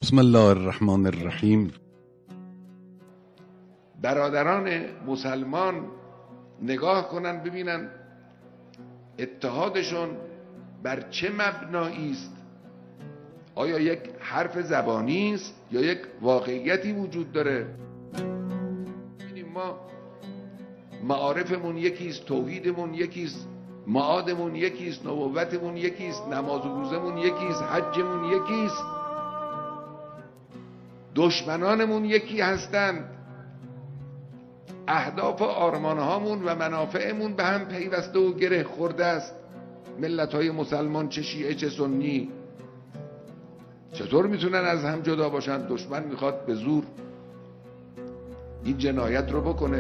بسم الله الرحمن الرحیم. برادران مسلمان نگاه کنن ببینن اتحادشون بر چه مبنایی است. آیا یک حرف زبانی است یا یک واقعیتی وجود داره؟ ببینیم ما معارفمون یکیست، توحیدمون یکیست، معادمون یکیست، نبوتمون یکیست، نماز و روزمون یکیست، حجمون یکیست. دشمنانمون یکی هستند. اهداف و آرمانهامون و منافعمون به هم پیوسته و گره خورده است. ملت‌های مسلمان چه شیعه چه سنی چطور میتونن از هم جدا باشن؟ دشمن میخواد به زور این جنایت رو بکنه.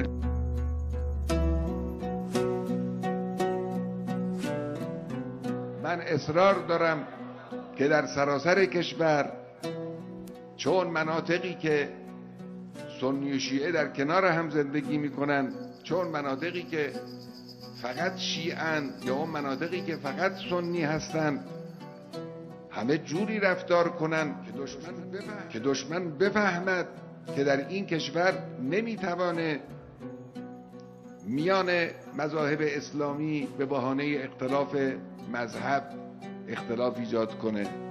من اصرار دارم که در سراسر کشور چون مناطقی که سنی و شیعه در کنار هم زندگی میکنن، چون مناطقی که فقط شیعن یا اون مناطقی که فقط سنی هستن، همه جوری رفتار کنن که دشمن بفهمد که در این کشور نمیتوانه میان مذاهب اسلامی به بهانه اختلاف مذهب اختلاف ایجاد کنه.